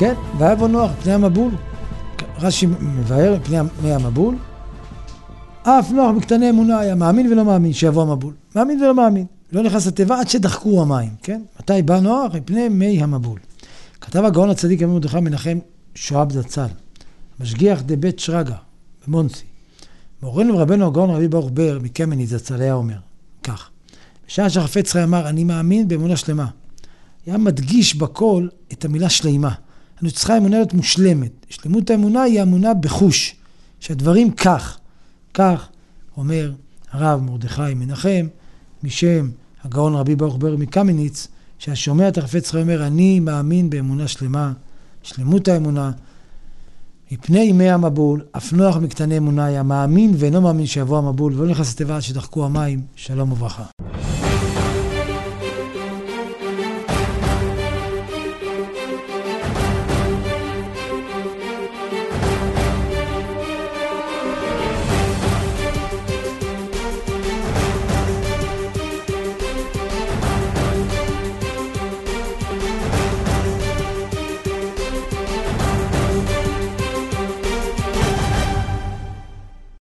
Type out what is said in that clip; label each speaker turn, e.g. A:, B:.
A: כן, ויבוא נוח פני המבול, רש"י מבאר פני מי המבול, אף נוח בקטני אמונה היה מאמין ולא מאמין שיבוא המבול, מאמין ולא מאמין, לא נכנס לתיבה עד שדחקו המים, כן? מתי בא נוח? מפני מי המבול. כתב הגאון הצדיק רבי מרדכי מנחם שואב זצ"ל, משגיח דבית שרגא במונסי, מורנו ורבנו הגאון רבי ברוך בר מקמני זצ"ל היה אומר כך, בשעה שהחפץ חיים אמר אני מאמין באמונה שלמה, היה מדגיש בכל את המילה שלימה. אנחנו צריכה אמונה להיות מושלמת. שלמות האמונה היא אמונה בחוש, שהדברים כך אומר הרב מרדכי מנחם משם הגאון רבי ברוך בר מקמניץ, שהשומע את החפץ חיים אומר אני מאמין באמונה שלמה, שלמות האמונה מפני ימי המבול, אף נוח מקטני אמונה היה מאמין ואינו מאמין שיבוא המבול ולא נכנס לתיבה עד שדחקו המים. שלום וברכה.